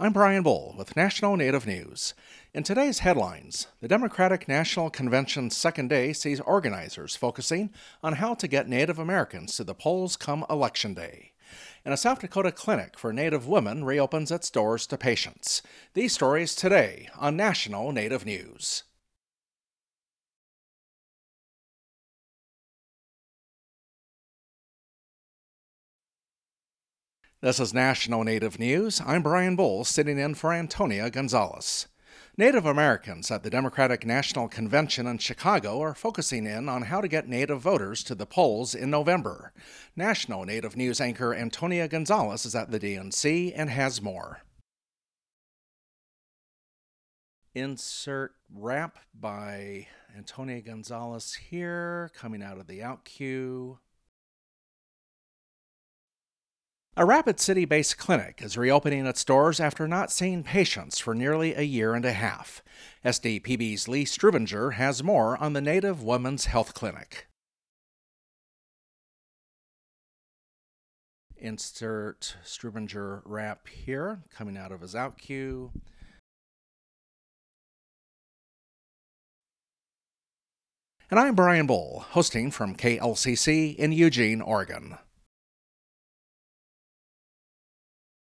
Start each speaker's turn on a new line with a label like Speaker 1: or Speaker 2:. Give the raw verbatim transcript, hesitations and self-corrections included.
Speaker 1: I'm Brian Bull with National Native News. In today's headlines, the Democratic National Convention's second day sees organizers focusing on how to get Native Americans to the polls come Election Day. And a South Dakota clinic for Native women reopens its doors to patients. These stories today on National Native News. This is National Native News. I'm Brian Bull, sitting in for Antonia Gonzalez. Native Americans at the Democratic National Convention in Chicago are focusing in on how to get Native voters to the polls in November. National Native News anchor Antonia Gonzalez is at the D N C and has more. Insert rap by Antonia Gonzalez here, coming out of the out queue. A Rapid City-based clinic is reopening its doors after not seeing patients for nearly a year and a half. S D P B's Lee Strubinger has more on the Native Women's Health Clinic. Insert Strubinger rap here, coming out of his out queue. And I'm Brian Bull, hosting from K L C C in Eugene, Oregon.